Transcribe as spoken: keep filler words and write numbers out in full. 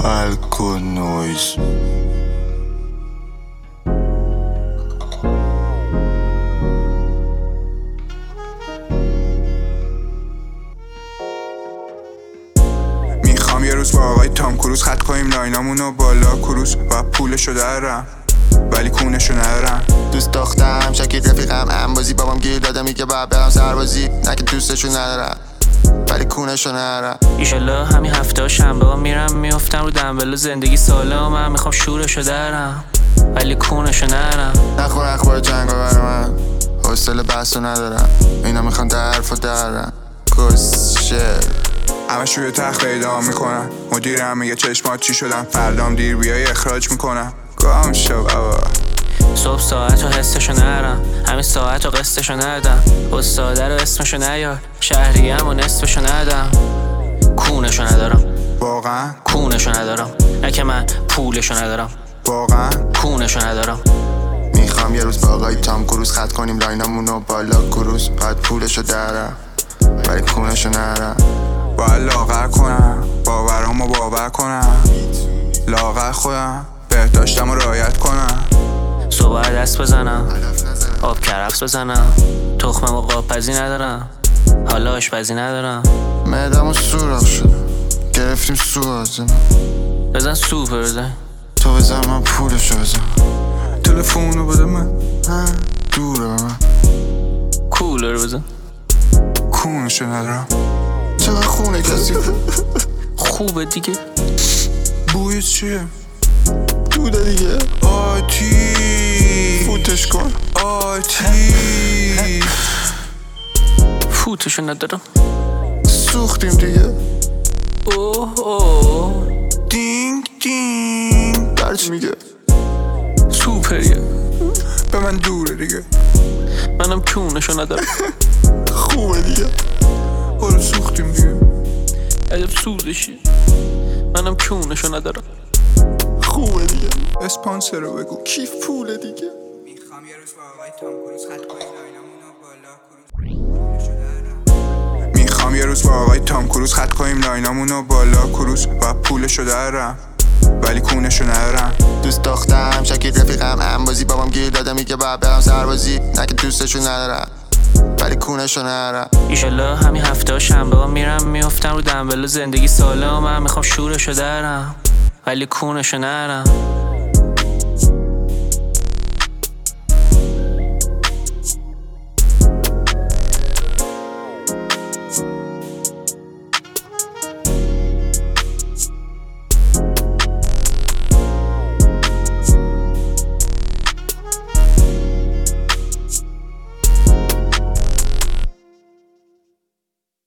الکل نویز. میخوام یه روز با آقای تام کروز خط کنیم لاینامونو بالا کروز و پولشو درم ولی کونشو ندارم. دوست دخترم شکیل رفیقم انبازی بابام گیر داده میگه باید برم سربازی نه که دوستشو ندارم ولی کونشو ندارم. ایشالله همین هفته شنبه ها میرم میفتم رو دنبل زندگی سالم. من میخوام شورشو درم ولی کونشو ندارم. نخور اخبار جنگا بر من حوصله بحثو ندارم. اینا میخوان در حرف و درم کسشه همش روی تخت اعدام میکنن. مدیرم میگه چشمات چی شدن فردام دیر بیای اخراج میکنم. گام شو بابا صبح ساعت و حسشو نرم همین ساعت و قسطشو ندم. استاده رو اسمشو نیار شهریم و نصفشو ندم. کونشو ندارم واقعا کونشو ندارم نه که من پولشو ندارم واقعا کونشو ندارم. میخوام یه روز با آقای تام کروز خط کنیم لاینامونو بالا کروز باید پولشو درم ولی کونشو ندارم. باید لاغر کنم باورامو باور کنم. لاغر خودم بهداشتم رو رعایت کنم. صبح دست بزنم آب کرفس بزنم. تخمم و قاپزی ندارم حالا آشپزی ندارم. معدمو سوراخ شده گرفتیم سو آزم. بزن سوپر بزن تو بزن من پولشو بزن. تلفونو بده من دوره من کولر بزن کونشو ندارم. چقدر خونه کسی خوبه دیگه. بوی چیه؟ دوده دیگه آتی فوتش کن آتی فوتشو ندارم. سوختیم دیگه اوه اوه دینگ دینگ درچ میگه سوپریه به من دوره دیگه. منم کونشو ندارم. خوبه دیگه برو سوختیم دیگه. عجب سوزشی منم کونشو ندارم. خوبه دیگه اسپانسر رو بگو کیف پوله دیگه. میخوام یه روز با آقای تام کروز خط کنیم لاینامونو بالا کروز. میخوام یه روز با آقای تام کروز خط کنیم لاینامونو بالا کروز و پولشو درم ولی کونشو ندارم. دوست دخترم شکیل رفیقم انبازی بابام گیر داده میگه باید برم سربازی نه که دوستشو ندارم ولی کونشو ندارم. ایشالله همین هفته شنبه ها میرم میفتم رو دنبل زندگی سالم. من میخوام شورشو درم ولی کونشو ندارم.